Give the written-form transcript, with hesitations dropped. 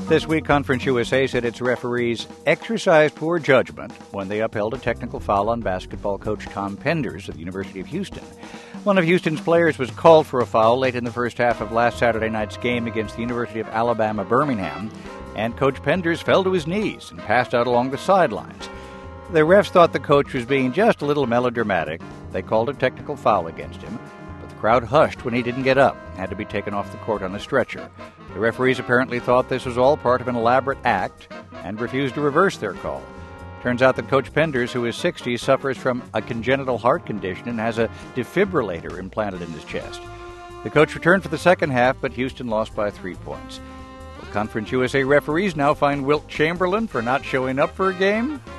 This week, Conference USA said its referees exercised poor judgment when they upheld a technical foul on basketball coach Tom Penders of the University of Houston. One of Houston's players was called for a foul late in the first half of last Saturday night's game against the University of Alabama, Birmingham, and Coach Penders fell to his knees and passed out along the sidelines. The refs thought the coach was being just a little melodramatic. They called a technical foul against him, but the crowd hushed when he didn't get up and had to be taken off the court on a stretcher. The referees apparently thought this was all part of an elaborate act and refused to reverse their call. Turns out that Coach Penders, who is 60, suffers from a congenital heart condition and has a defibrillator implanted in his chest. The coach returned for the second half, but Houston lost by 3 points. Will Conference USA referees now fine Wilt Chamberlain for not showing up for a game?